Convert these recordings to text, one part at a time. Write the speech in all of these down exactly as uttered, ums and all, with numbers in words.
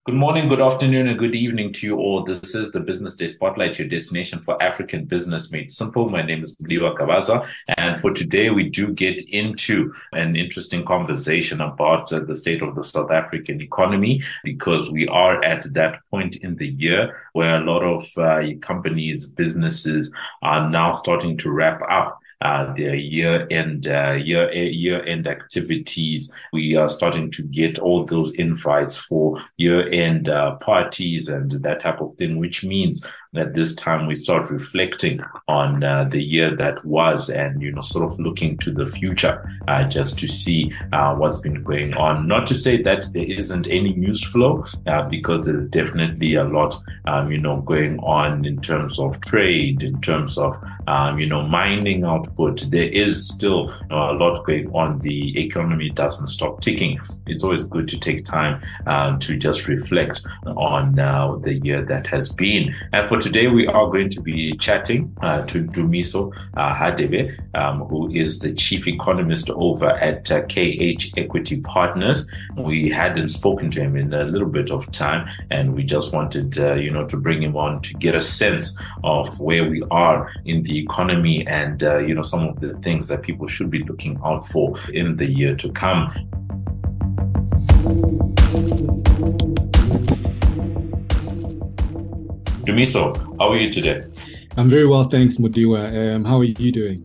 Good morning, good afternoon, and good evening to you all. This is the Business Day Spotlight, your destination for African business made simple. My name is Mliwa Kabaza, and for today, we do get into an interesting conversation about uh, the state of the South African economy, because we are at that point in the year where a lot of uh, companies, businesses are now starting to wrap up uh, their year-end uh, year year-end activities. We are starting to get all those invites for year-end uh, parties and that type of thing, which means that this time we start reflecting on uh, the year that was, and you know, sort of looking to the future, uh, just to see uh, what's been going on. Not to say that there isn't any news flow, uh, because there's definitely a lot, um, you know, going on in terms of trade, in terms of um, you know, mining output. There is still uh, a lot going on. The economy doesn't stop ticking. It's always good to take time uh, to just reflect on uh, the year that has been. And for today, we are going to be chatting uh, to Dumiso uh, Hadebe, um, who is the chief economist over at uh, K H Equity Partners. We hadn't spoken to him in a little bit of time, and we just wanted, uh, you know, to bring him on to get a sense of where we are in the economy and, uh, you know, some of the things that people should be looking out for in the year to come. Dumiso, how are you today? I'm very well, thanks, Mudiwa. Um, how are you doing?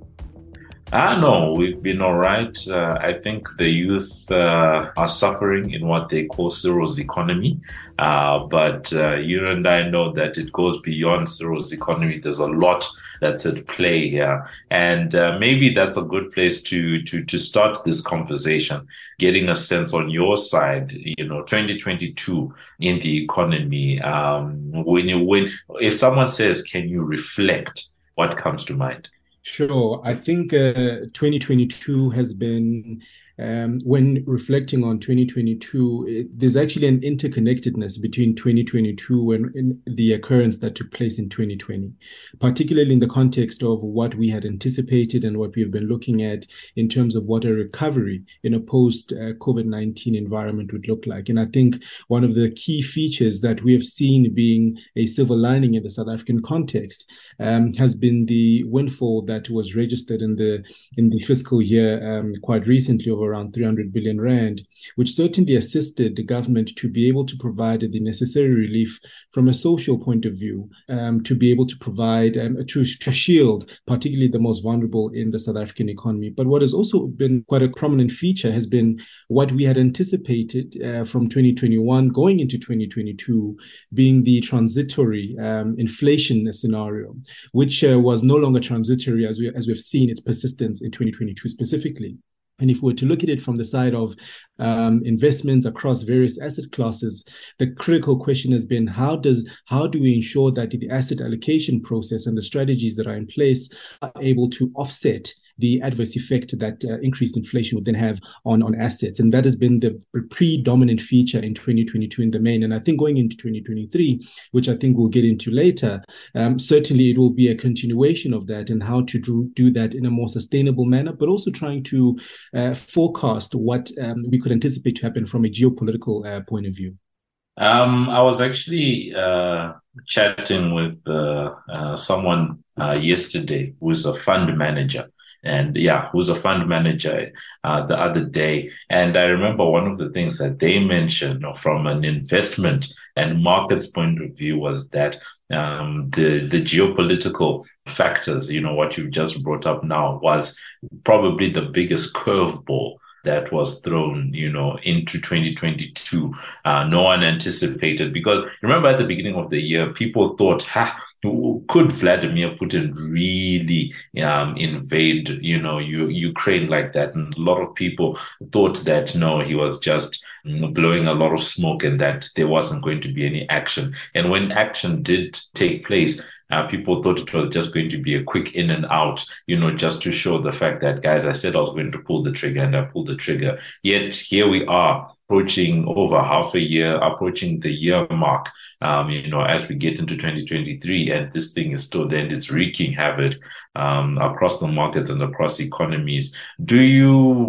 Ah, no, we've been all right. Uh, I think the youth uh, are suffering in what they call Cyril's economy. Uh, but uh, you and I know that it goes beyond Cyril's economy. There's a lot that's at play here. And uh, maybe that's a good place to, to, to start this conversation, getting a sense on your side, you know, twenty twenty-two in the economy. Um, when you, when, if someone says, can you reflect, what comes to mind? Sure. I think uh, twenty twenty-two has been, um, when reflecting on twenty twenty-two, it, there's actually an interconnectedness between twenty twenty-two and, and the occurrence that took place in twenty twenty, particularly in the context of what we had anticipated and what we have been looking at in terms of what a recovery in a post-COVID nineteen environment would look like. And I think one of the key features that we have seen being a silver lining in the South African context um, has been the windfall that was registered in the in the fiscal year um, quite recently of around three hundred billion rand, which certainly assisted the government to be able to provide the necessary relief from a social point of view, um, to be able to provide, um, to, to shield particularly the most vulnerable in the South African economy. But what has also been quite a prominent feature has been what we had anticipated uh, from twenty twenty-one going into twenty twenty-two, being the transitory um, inflation scenario, which uh, was no longer transitory as we as we've seen its persistence in twenty twenty-two specifically. And if we were to look at it from the side of um, investments across various asset classes, the critical question has been how does how do we ensure that the asset allocation process and the strategies that are in place are able to offset the adverse effect that uh, increased inflation would then have on, on assets. And that has been the predominant feature in twenty twenty-two in the main. And I think going into twenty twenty-three, which I think we'll get into later, um, certainly it will be a continuation of that and how to do, do that in a more sustainable manner, but also trying to uh, forecast what um, we could anticipate to happen from a geopolitical uh, point of view. Um, I was actually uh, chatting with uh, uh, someone uh, yesterday who's a fund manager. And yeah, who's a fund manager uh, the other day. And I remember one of the things that they mentioned, you know, from an investment and markets point of view was that um, the, the geopolitical factors, you know, what you've just brought up now was probably the biggest curveball that was thrown, you know, into twenty twenty-two. Uh, no one anticipated, because remember at the beginning of the year, people thought, ha, could Vladimir Putin really um, invade, you know, U- Ukraine like that? And a lot of people thought that, no, he was just you know, blowing a lot of smoke and that there wasn't going to be any action. And when action did take place, Uh, people thought it was just going to be a quick in and out, you know, just to show the fact that, guys, I said I was going to pull the trigger and I pulled the trigger. Yet here we are approaching over half a year, approaching the year mark, um, you know, as we get into twenty twenty-three, and this thing is still there and it's wreaking havoc um, across the markets and across economies. Do you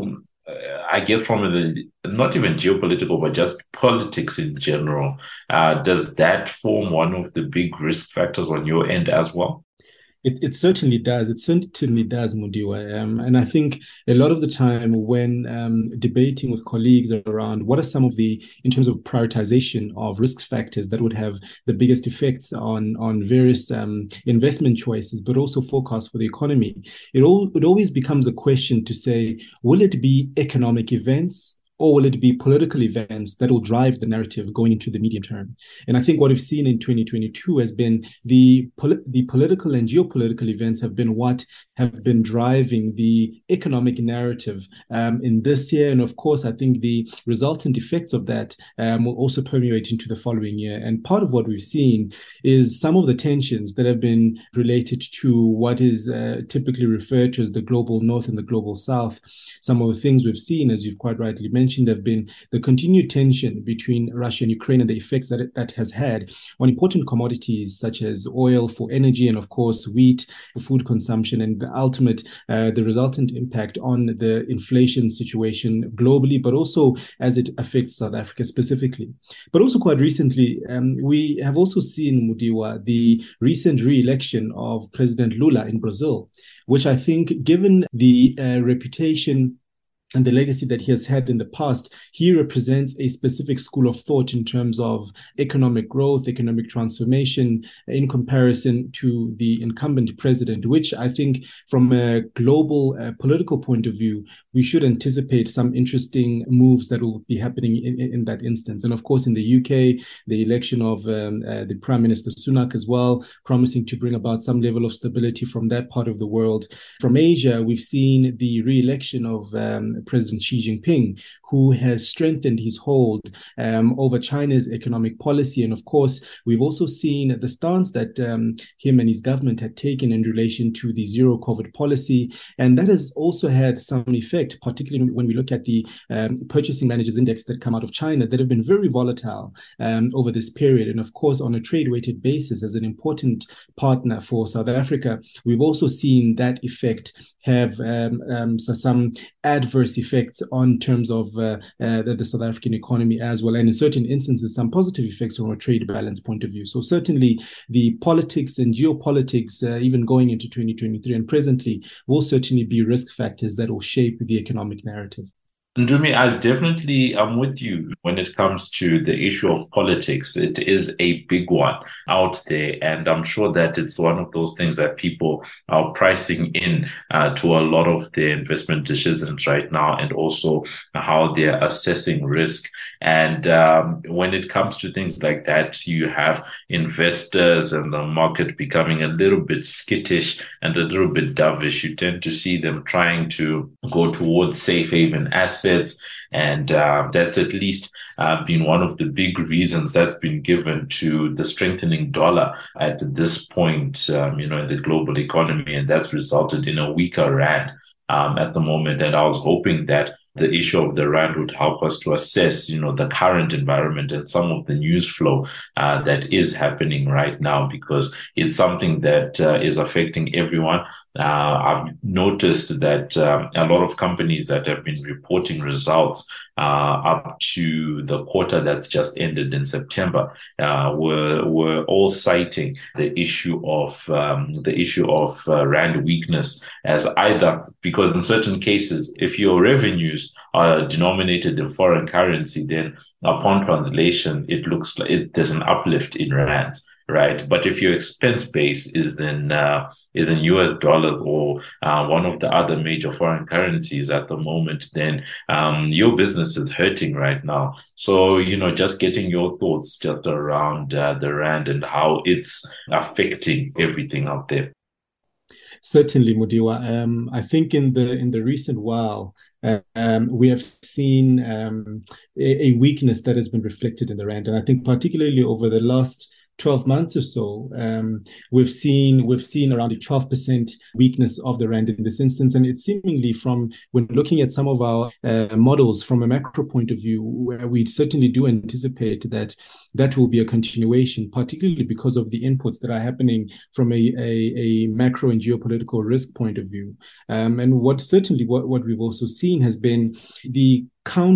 uh, I guess from the not even geopolitical, but just politics in general, uh, does that form one of the big risk factors on your end as well? It, it certainly does. It certainly does, Mudiwa. Um, and I think a lot of the time when um, debating with colleagues around what are some of the, in terms of prioritization of risk factors that would have the biggest effects on, on various um, investment choices, but also forecasts for the economy, it, all, it always becomes a question to say, will it be economic events? Or will it be political events that will drive the narrative going into the medium term? And I think what we've seen in twenty twenty-two has been the, pol- the political and geopolitical events have been what have been driving the economic narrative um, in this year. And of course, I think the resultant effects of that um, will also permeate into the following year. And part of what we've seen is some of the tensions that have been related to what is uh, typically referred to as the global north and the global south. Some of the things we've seen, as you've quite rightly mentioned, have been the continued tension between Russia and Ukraine and the effects that it, that has had on important commodities such as oil for energy and, of course, wheat for food consumption, and the ultimate, uh, the resultant impact on the inflation situation globally, but also as it affects South Africa specifically. But also quite recently, um, we have also seen, Mudiwa, the recent re-election of President Lula in Brazil, which I think, given the uh, reputation and the legacy that he has had in the past, he represents a specific school of thought in terms of economic growth, economic transformation, in comparison to the incumbent president, which I think from a global uh, political point of view, we should anticipate some interesting moves that will be happening in, in that instance. And of course, in the U K, the election of um, uh, the Prime Minister Sunak as well, promising to bring about some level of stability from that part of the world. From Asia, we've seen the re-election of um, President Xi Jinping, who has strengthened his hold um, over China's economic policy. And of course, we've also seen the stance that um, him and his government had taken in relation to the zero COVID policy. And that has also had some effect, particularly when we look at the um, purchasing managers index that come out of China that have been very volatile um, over this period. And of course, on a trade weighted basis, as an important partner for South Africa, we've also seen that effect have um, um, so some adverse effects on terms of uh, uh, the, the South African economy as well, and in certain instances, some positive effects from a trade balance point of view. So certainly the politics and geopolitics, uh, even going into twenty twenty-three and presently, will certainly be risk factors that will shape the economic narrative. Ndumi, I definitely am with you when it comes to the issue of politics. It is a big one out there, and I'm sure that it's one of those things that people are pricing in uh, to a lot of their investment decisions right now, and also how they're assessing risk. And um, when it comes to things like that, you have investors and the market becoming a little bit skittish and a little bit dovish. You tend to see them trying to go towards safe haven assets. And uh, that's at least uh, been one of the big reasons that's been given to the strengthening dollar at this point, um, you know, in the global economy. And that's resulted in a weaker rand um, at the moment. And I was hoping that the issue of the rand would help us to assess, you know, the current environment and some of the news flow uh, that is happening right now, because it's something that uh, is affecting everyone. Uh, I've noticed that um, a lot of companies that have been reporting results uh, up to the quarter that's just ended in September uh, were were all citing the issue of um, the issue of uh, rand weakness as either, because in certain cases, if your revenues are denominated in foreign currency, then upon translation, it looks like it, there's an uplift in rands, right? But if your expense base is in uh, is in U S dollars or uh, one of the other major foreign currencies at the moment, then um, your business is hurting right now. So, you know, just getting your thoughts just around uh, the rand and how it's affecting everything out there. Certainly, Mudiwa. Um, I think in the in the recent while, uh, um, we have seen um, a, a weakness that has been reflected in the rand, and I think particularly over the last twelve months or so, um, we've seen we've seen around a twelve percent weakness of the rand in this instance, and it's seemingly from when looking at some of our uh, models from a macro point of view, where we certainly do anticipate that that will be a continuation, particularly because of the inputs that are happening from a, a, a macro and geopolitical risk point of view. Um, and what certainly what, what we've also seen has been the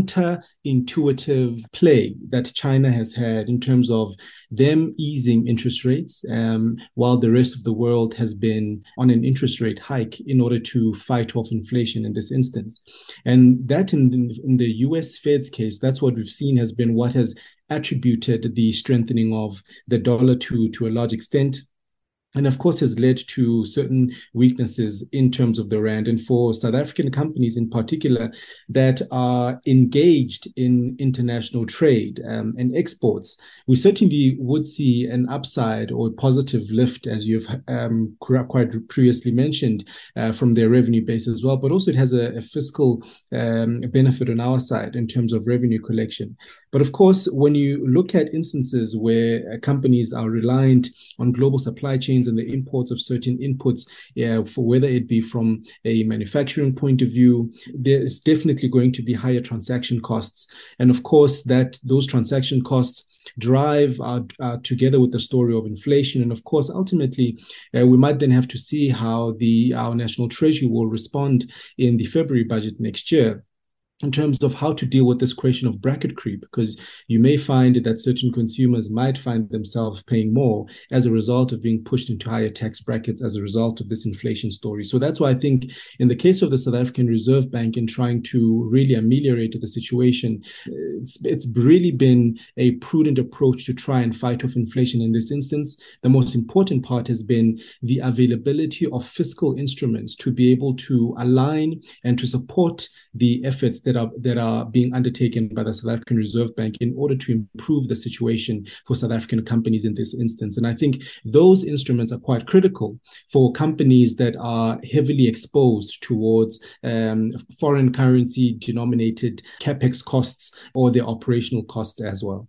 counterintuitive play that China has had in terms of them easing interest rates, um, while the rest of the world has been on an interest rate hike in order to fight off inflation in this instance. And that in, in the U S Fed's case, that's what we've seen has been what has attributed the strengthening of the dollar to, to a large extent. And of course, has led to certain weaknesses in terms of the rand. And for South African companies in particular that are engaged in international trade um, and exports, we certainly would see an upside or a positive lift, as you've um, quite previously mentioned, uh, from their revenue base as well. But also it has a, a fiscal um, benefit on our side in terms of revenue collection. But of course, when you look at instances where uh, companies are reliant on global supply chains and the imports of certain inputs, yeah, for whether it be from a manufacturing point of view, there is definitely going to be higher transaction costs. And of course, that those transaction costs drive uh, uh, together with the story of inflation. And of course, ultimately, uh, we might then have to see how the our National Treasury will respond in the February budget next year, in terms of how to deal with this question of bracket creep, because you may find that certain consumers might find themselves paying more as a result of being pushed into higher tax brackets as a result of this inflation story. So that's why I think in the case of the South African Reserve Bank, in trying to really ameliorate the situation, it's, it's really been a prudent approach to try and fight off inflation in this instance. The most important part has been the availability of fiscal instruments to be able to align and to support the efforts that are that are being undertaken by the South African Reserve Bank in order to improve the situation for South African companies in this instance. And I think those instruments are quite critical for companies that are heavily exposed towards um, foreign currency denominated capex costs or their operational costs as well.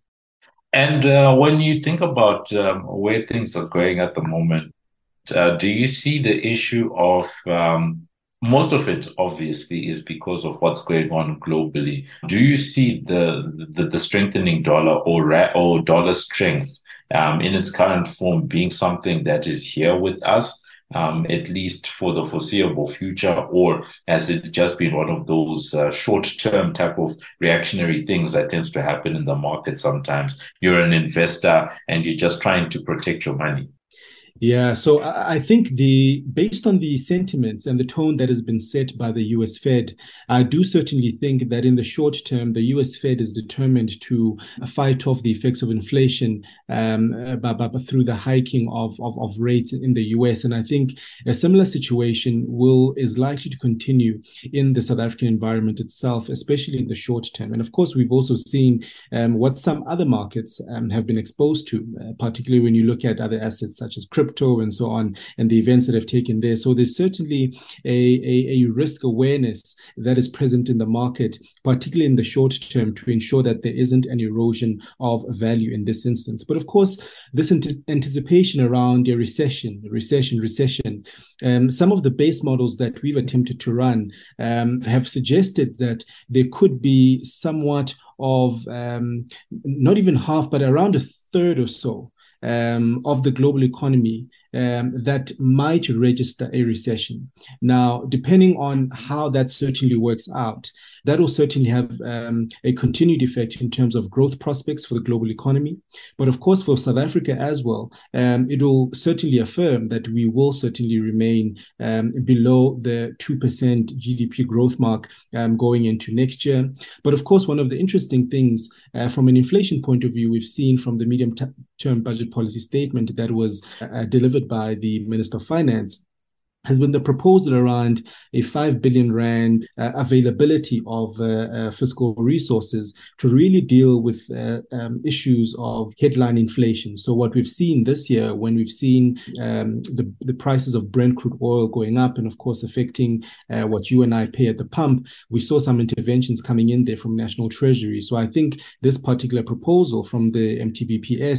And uh, when you think about um, where things are going at the moment, uh, do you see the issue of um, most of it, obviously, is because of what's going on globally. Do you see the the, the strengthening dollar or ra- or dollar strength um, in its current form being something that is here with us, um, at least for the foreseeable future, or has it just been one of those uh, short-term type of reactionary things that tends to happen in the market sometimes? You're an investor and you're just trying to protect your money. Yeah, so I think the based on the sentiments and the tone that has been set by the U S Fed, I do certainly think that in the short term, the U S Fed is determined to fight off the effects of inflation um, but, but through the hiking of, of, of rates in the U S. And I think a similar situation will is likely to continue in the South African environment itself, especially in the short term. And of course, we've also seen um, what some other markets um, have been exposed to, uh, particularly when you look at other assets such as crypto and so on, and the events that have taken there. So there's certainly a, a, a risk awareness that is present in the market, particularly in the short term, to ensure that there isn't an erosion of value in this instance. But of course, this ant- anticipation around a recession, recession, recession, um, some of the base models that we've attempted to run um, have suggested that there could be somewhat of um, not even half, but around a third or so Um, of the global economy um, that might register a recession. Now, depending on how that certainly works out, that will certainly have um, a continued effect in terms of growth prospects for the global economy. But of course, for South Africa as well, um, it will certainly affirm that we will certainly remain um, below the two percent G D P growth mark um, going into next year. But of course, one of the interesting things uh, from an inflation point of view, we've seen from the medium t- term budget policy statement that was uh, delivered by the Minister of Finance has been the proposal around a five billion rand uh, availability of uh, uh, fiscal resources to really deal with uh, um, issues of headline inflation. So what we've seen this year, when we've seen um, the, the prices of Brent crude oil going up and of course affecting uh, what you and I pay at the pump, we saw some interventions coming in there from National Treasury. So I think this particular proposal from the M T B P S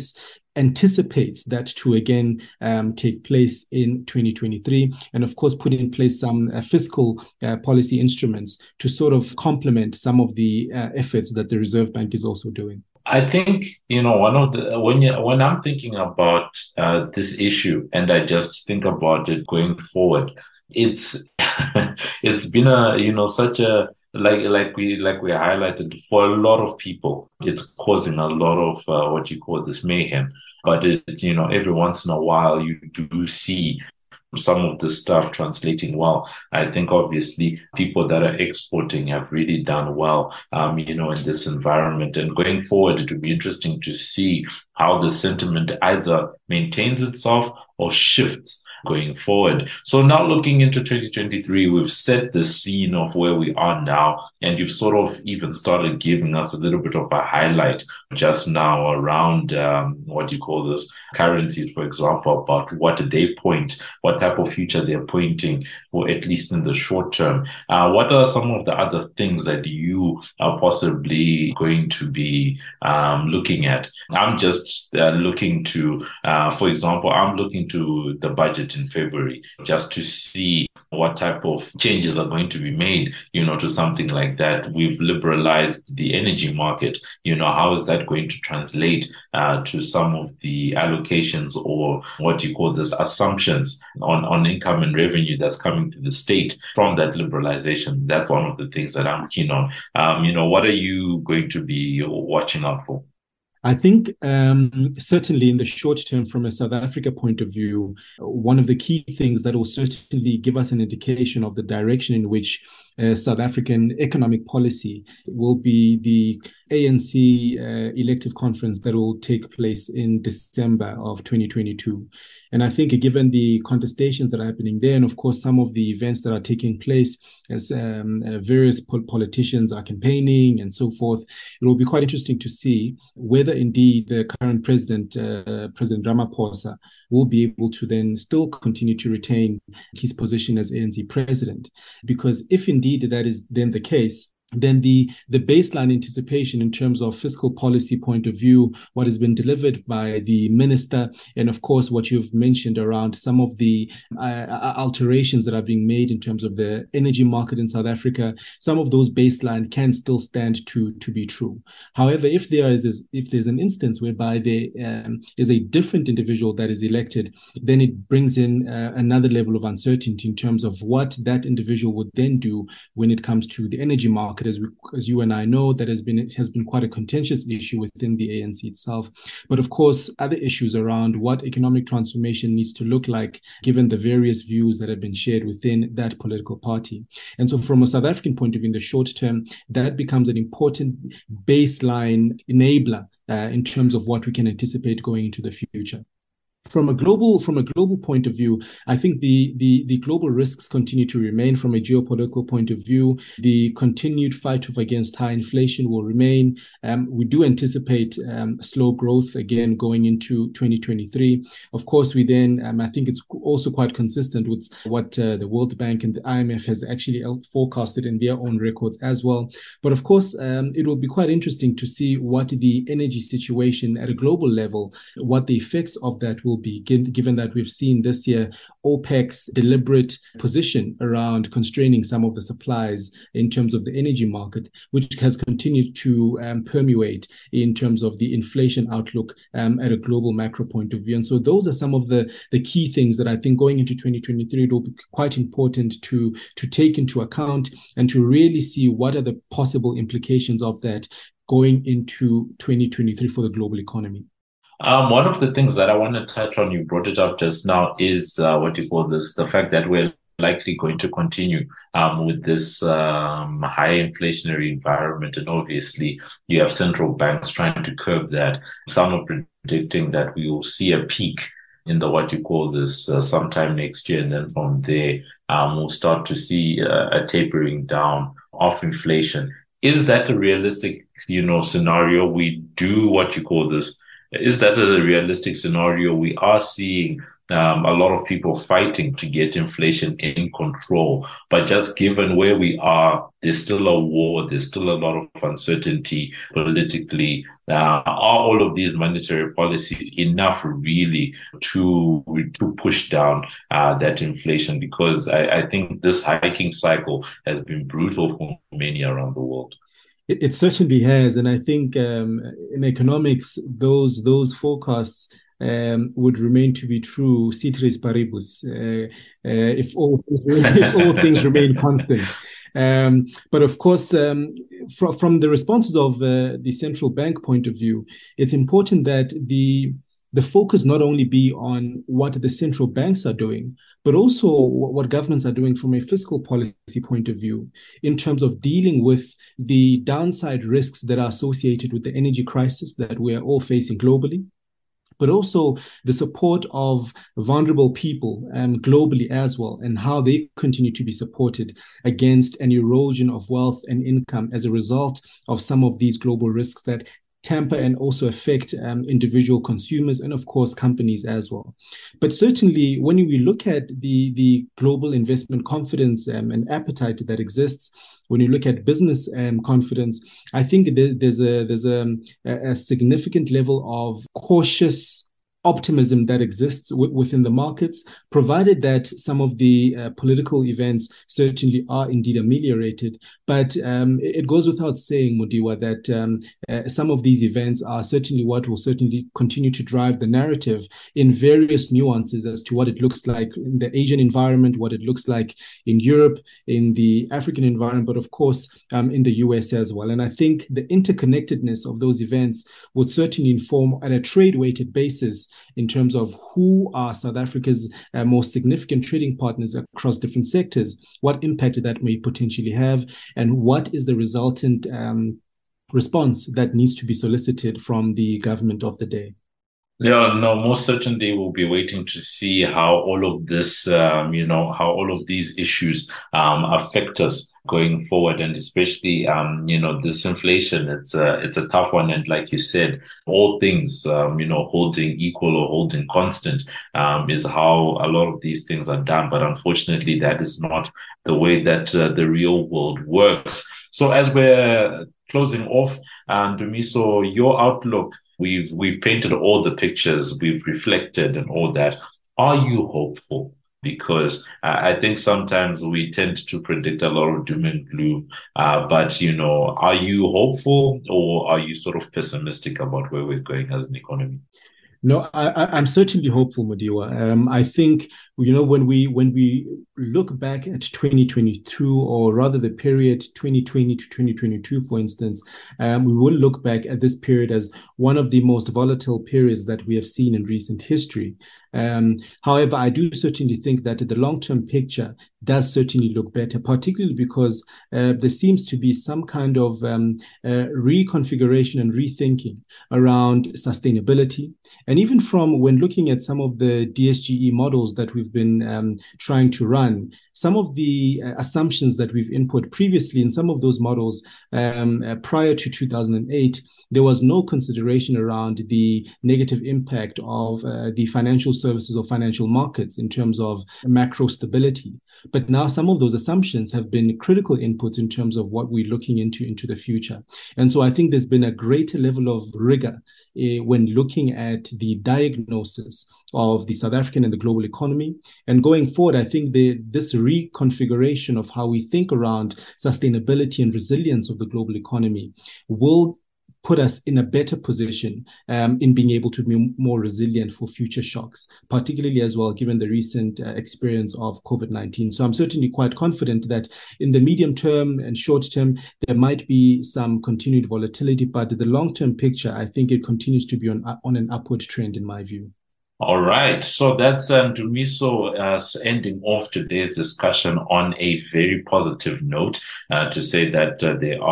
anticipates that to again um, take place in twenty twenty-three, and of course put in place some uh, fiscal uh, policy instruments to sort of complement some of the uh, efforts that the Reserve Bank is also doing? I think, you know, one of the, when you, when I'm thinking about uh, this issue and I just think about it going forward, it's, it's been a, you know, such a, like, like we, like we highlighted, for a lot of people, it's causing a lot of uh, what you call this mayhem. But it, you know, every once in a while you do see some of the stuff translating well. I think obviously people that are exporting have really done well, um, you know, in this environment. And going forward, it would be interesting to see how the sentiment either maintains itself or shifts going forward. So now looking into twenty twenty-three, we've set the scene of where we are now, and you've sort of even started giving us a little bit of a highlight just now around um, what you call this currencies, for example, about what they point, what type of future they're pointing for, at least in the short term. Uh, what are some of the other things that you are possibly going to be um, looking at? I'm just uh, looking to, uh, for example, I'm looking to the budget in February just to see what type of changes are going to be made, you know, to something like that. We've liberalized the energy market. You know, how is that going to translate uh, to some of the allocations or what you call this assumptions on, on income and revenue that's coming to the state from that liberalization? That's one of the things that I'm keen on. Um, you know, what are you going to be watching out for? I think um, certainly in the short term, from a South Africa point of view, one of the key things that will certainly give us an indication of the direction in which uh, South African economic policy will be the A N C uh, elective conference that will take place in December of twenty twenty-two. And I think given the contestations that are happening there, and of course some of the events that are taking place as um, uh, various pol- politicians are campaigning and so forth, it will be quite interesting to see whether indeed the current president, uh, President Ramaphosa, will be able to then still continue to retain his position as A N C president. Because if indeed that is then the case, then the, the baseline anticipation in terms of fiscal policy point of view, what has been delivered by the minister, and of course what you've mentioned around some of the uh, alterations that are being made in terms of the energy market in South Africa, some of those baseline can still stand to, to be true. However, if there is this, if there's an instance whereby there um, is a different individual that is elected, then it brings in uh, another level of uncertainty in terms of what that individual would then do when it comes to the energy market. As, we, as you and I know, that has been it has been quite a contentious issue within the A N C itself. But of course, other issues around what economic transformation needs to look like, given the various views that have been shared within that political party. And so from a South African point of view, in the short term, that becomes an important baseline enabler uh, in terms of what we can anticipate going into the future. From a global from a global point of view, I think the, the, the global risks continue to remain. From a geopolitical point of view, the continued fight against high inflation will remain. Um, we do anticipate um, slow growth again going into twenty twenty-three. Of course, we then, um, I think it's also quite consistent with what uh, the World Bank and the I M F has actually forecasted in their own records as well. But of course, um, it will be quite interesting to see what the energy situation at a global level, what the effects of that will be, given that we've seen this year OPEC's deliberate position around constraining some of the supplies in terms of the energy market, which has continued to um, permeate in terms of the inflation outlook um, at a global macro point of view. And so those are some of the, the key things that I think going into twenty twenty-three, it will be quite important to, to take into account and to really see what are the possible implications of that going into twenty twenty-three for the global economy. Um, one of the things that I want to touch on, you brought it up just now, is uh, what you call this, the fact that we're likely going to continue um, with this um, high inflationary environment. And obviously, you have central banks trying to curb that. Some are predicting that we will see a peak in the what you call this uh, sometime next year. And then from there, um, we'll start to see uh, a tapering down of inflation. Is that a realistic, you know, scenario? We do what you call this. Is that a realistic scenario? We are seeing um, a lot of people fighting to get inflation in control. But just given where we are, there's still a war, there's still a lot of uncertainty politically. Uh, are all of these monetary policies enough really to to push down uh, that inflation? Because I, I think this hiking cycle has been brutal for many around the world. It, it certainly has, and I think um, in economics, those those forecasts um, would remain to be true, ceteris paribus, uh, uh, if all if all things remain constant. Um, but of course, um, fr- from the responses of uh, the central bank point of view, it's important that the the focus not only be on what the central banks are doing, but also what governments are doing from a fiscal policy point of view in terms of dealing with the downside risks that are associated with the energy crisis that we are all facing globally, but also the support of vulnerable people um, globally as well, and how they continue to be supported against an erosion of wealth and income as a result of some of these global risks that tamper and also affect um, individual consumers and, of course, companies as well. But certainly, when we look at the, the global investment confidence um, and appetite that exists, when you look at business um, confidence, I think there, there's a there's a, a significant level of cautious optimism that exists w- within the markets, provided that some of the uh, political events certainly are indeed ameliorated. But um, it goes without saying, Mudiwa, that um, uh, some of these events are certainly what will certainly continue to drive the narrative in various nuances as to what it looks like in the Asian environment, what it looks like in Europe, in the African environment, but of course um, in the U S as well. And I think the interconnectedness of those events would certainly inform at a trade-weighted basis in terms of who are South Africa's uh, most significant trading partners across different sectors, what impact that may potentially have, and what is the resultant um, response that needs to be solicited from the government of the day. Yeah, no, most certainly we'll be waiting to see how all of this, um, you know, how all of these issues um, affect us going forward, and especially, um, you know, this inflation. It's a it's a tough one, and like you said, all things, um, you know, holding equal or holding constant, um, is how a lot of these things are done. But unfortunately, that is not the way that uh, the real world works. So as we're closing off, um, Dumiso, your outlook. We've we've painted all the pictures, we've reflected and all that. Are you hopeful? Because uh, I think sometimes we tend to predict a lot of doom and gloom. Uh, but you know, are you hopeful, or are you sort of pessimistic about where we're going as an economy? No, I, I'm certainly hopeful, Madiwa. Um, I think you know when we when we look back at twenty twenty-two, or rather the period twenty twenty to twenty twenty-two, for instance, um, we will look back at this period as one of the most volatile periods that we have seen in recent history. Um, however, I do certainly think that the long-term picture does certainly look better, particularly because uh, there seems to be some kind of um, uh, reconfiguration and rethinking around sustainability. And even from when looking at some of the D S G E models that we've been um, trying to run, some of the uh, assumptions that we've input previously in some of those models um, uh, prior to two thousand eight, there was no consideration around the negative impact of uh, the financial services or financial markets in terms of macro stability. But now some of those assumptions have been critical inputs in terms of what we're looking into into the future. And so I think there's been a greater level of rigor uh, when looking at the diagnosis of the South African and the global economy. And going forward, I think the, this reconfiguration of how we think around sustainability and resilience of the global economy will put us in a better position um, in being able to be more resilient for future shocks, particularly as well, given the recent uh, experience of COVID nineteen. So I'm certainly quite confident that in the medium term and short term, there might be some continued volatility, but the long-term picture, I think it continues to be on, on an upward trend in my view. All right. So that's um, Dumiso uh, ending off today's discussion on a very positive note uh, to say that uh, there are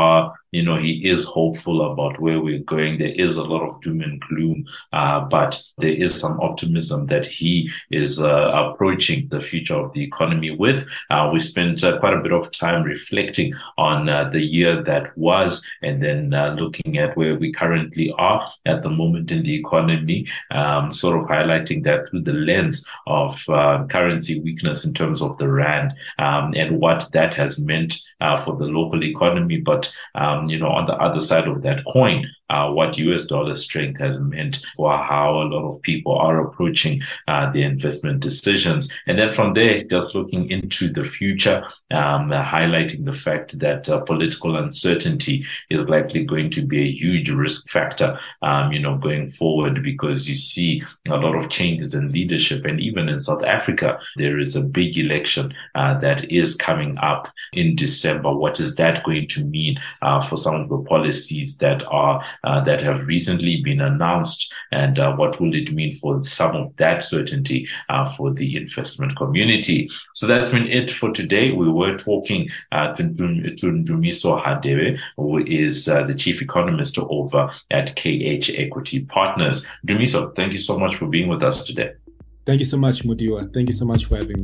you know, he is hopeful about where we're going. There is a lot of doom and gloom, uh, but there is some optimism that he is uh, approaching the future of the economy with. Uh, we spent uh, quite a bit of time reflecting on uh, the year that was, and then uh, looking at where we currently are at the moment in the economy, um, sort of highlighting that through the lens of uh, currency weakness in terms of the rand, um, and what that has meant uh, for the local economy. But, um, you know, on the other side of that coin, Uh, what U S dollar strength has meant for how a lot of people are approaching uh, their investment decisions. And then from there, just looking into the future, um, uh, highlighting the fact that uh, political uncertainty is likely going to be a huge risk factor, um, you know, going forward, because you see a lot of changes in leadership. And even in South Africa, there is a big election uh, that is coming up in December. What is that going to mean uh, for some of the policies that are Uh, that have recently been announced, and uh, what will it mean for some of that certainty uh, for the investment community? So that's been it for today. We were talking uh, to, to Ndumiso Hadebe, who is uh, the chief economist over at K H Equity Partners. Ndumiso, thank you so much for being with us today. Thank you so much, Mudiwa. Thank you so much for having me.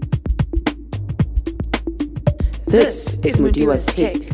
This is Mudiwa's Take.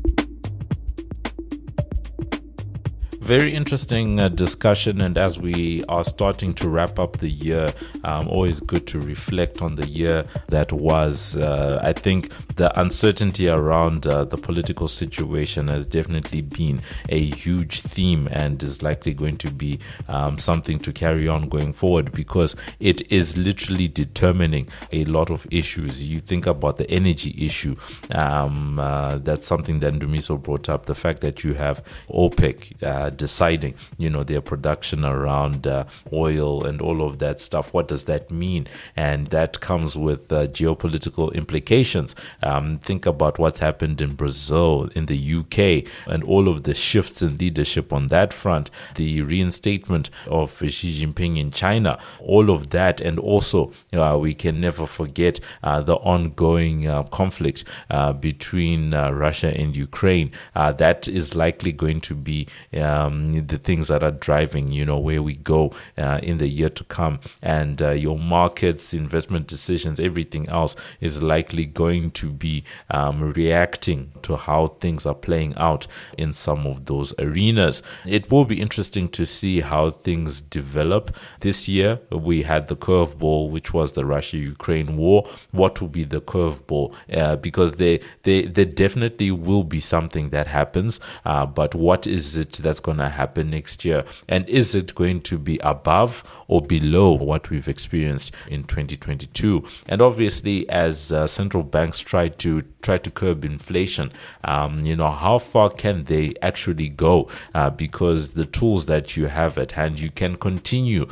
Very interesting uh, discussion, and as we are starting to wrap up the year, um, always good to reflect on the year that was. Uh, I think the uncertainty around uh, the political situation has definitely been a huge theme, and is likely going to be um, something to carry on going forward, because it is literally determining a lot of issues. You think about the energy issue, um, uh, that's something that Ndumiso brought up, the fact that you have OPEC uh, deciding, you know, their production around uh, oil and all of that stuff. What does that mean? And that comes with uh, geopolitical implications. Um, think about what's happened in Brazil, in the U K, and all of the shifts in leadership on that front, the reinstatement of Xi Jinping in China, all of that. And also, uh, we can never forget uh, the ongoing uh, conflict uh, between uh, Russia and Ukraine. Uh, that is likely going to be um, the things that are driving, you know, where we go uh, in the year to come. And uh, your markets, investment decisions, everything else is likely going to be um, reacting to how things are playing out in some of those arenas. It will be interesting to see how things develop. This year, we had the curveball, which was the Russia-Ukraine war. What will be the curveball? Uh, because they, they, there definitely will be something that happens, uh, but what is it that's going to happen next year? And is it going to be above or below what we've experienced in twenty twenty-two? And obviously, as uh, central banks try to try to curb inflation, um, you know, how far can they actually go? Uh, because the tools that you have at hand, you can continue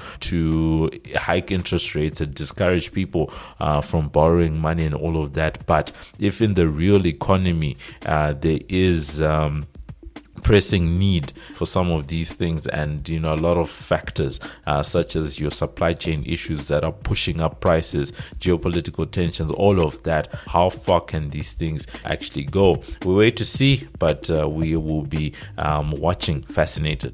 to hike interest rates and discourage people uh, from borrowing money and all of that. But if in the real economy uh, there is um, pressing need for some of these things, and you know, a lot of factors uh, such as your supply chain issues that are pushing up prices, geopolitical tensions, all of that, how far can these things actually go? We wait to see, but uh, we will be um, watching, fascinated.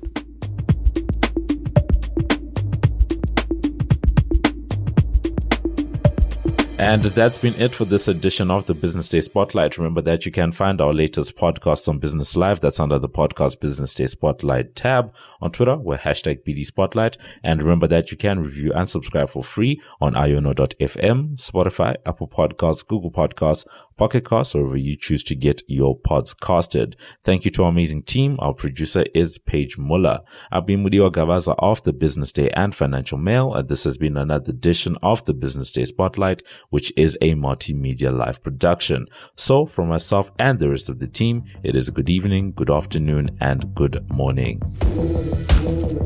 And that's been it for this edition of the Business Day Spotlight. Remember that you can find our latest podcasts on Business Live. That's under the podcast Business Day Spotlight tab. On Twitter, we're hashtag B D Spotlight. And remember that you can review and subscribe for free on iono dot f m, Spotify, Apple Podcasts, Google Podcasts, Pocket Casts, or wherever you choose to get your pods casted. Thank you to our amazing team. Our producer is Paige Muller. I've been Mudiwa Gavaza of the Business Day and Financial Mail, and this has been another edition of the Business Day Spotlight, which is a multimedia live production. So from myself and the rest of the team, it is a good evening, good afternoon, and good morning.